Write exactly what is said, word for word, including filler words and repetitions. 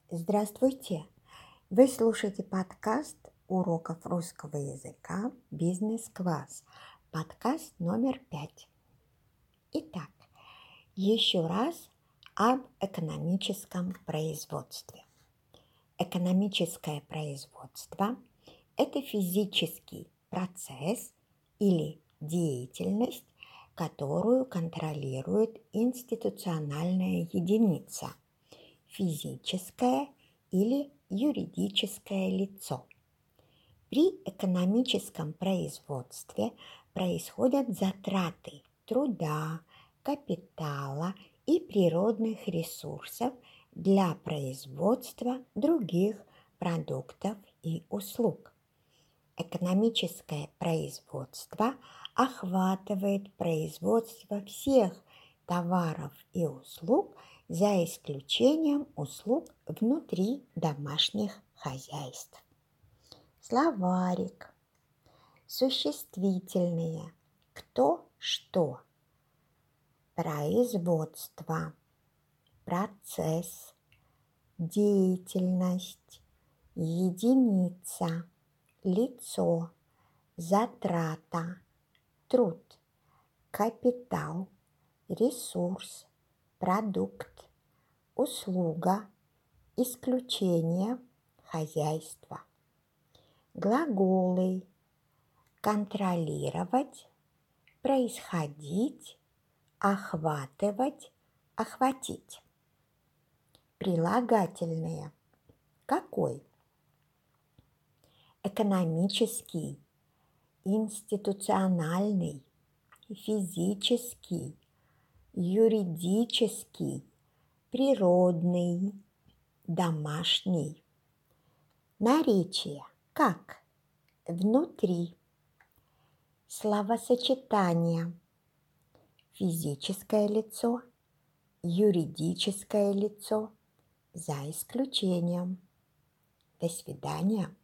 Здравствуйте! Вы слушаете подкаст уроков русского языка «Бизнес-класс». Подкаст номер пять. Итак, еще раз об экономическом производстве. Экономическое производство – это физический процесс или деятельность, которую контролирует институциональная единица – физическое или юридическое лицо. При экономическом производстве происходят затраты труда, капитала и природных ресурсов для производства других продуктов и услуг. Экономическое производство охватывает производство всех товаров и услуг, за исключением услуг внутри домашних хозяйств. Словарик. Существительные. Кто, что. Производство. Процесс. Деятельность. Единица. Лицо. Затрата. Труд. Капитал. Ресурс. Продукт, услуга, исключение, хозяйство. Глаголы: контролировать, происходить, охватывать, охватить. Прилагательные: какой? Экономический, институциональный, физический, юридический, природный, домашний. Наречие: как? Внутри. Словосочетания: физическое лицо, юридическое лицо, за исключением. До свидания.